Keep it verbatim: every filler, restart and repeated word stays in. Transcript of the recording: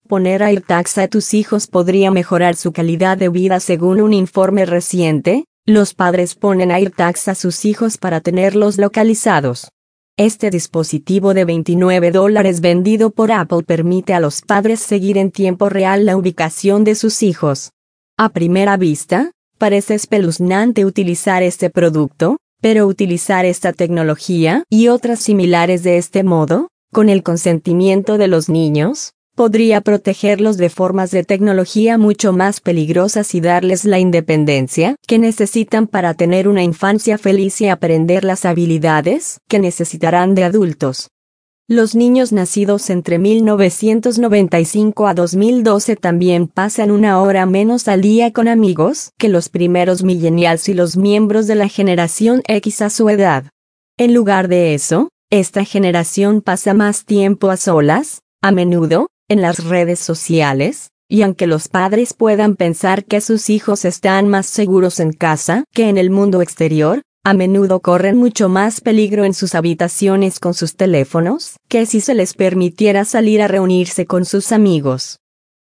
Poner AirTags a tus hijos podría mejorar su calidad de vida. Según un informe reciente, los padres ponen AirTags a sus hijos para tenerlos localizados. Este dispositivo de veintinueve dólares vendido por Apple permite a los padres seguir en tiempo real la ubicación de sus hijos. A primera vista, parece espeluznante utilizar este producto, pero utilizar esta tecnología y otras similares de este modo, con el consentimiento de los niños, podría protegerlos de formas de tecnología mucho más peligrosas y darles la independencia que necesitan para tener una infancia feliz y aprender las habilidades que necesitarán de adultos. Los niños nacidos entre mil novecientos noventa y cinco a dos mil doce también pasan una hora menos al día con amigos que los primeros millennials y los miembros de la generación X a su edad. En lugar de eso, esta generación pasa más tiempo a solas, a menudo, en las redes sociales, y aunque los padres puedan pensar que sus hijos están más seguros en casa que en el mundo exterior, a menudo corren mucho más peligro en sus habitaciones con sus teléfonos que si se les permitiera salir a reunirse con sus amigos.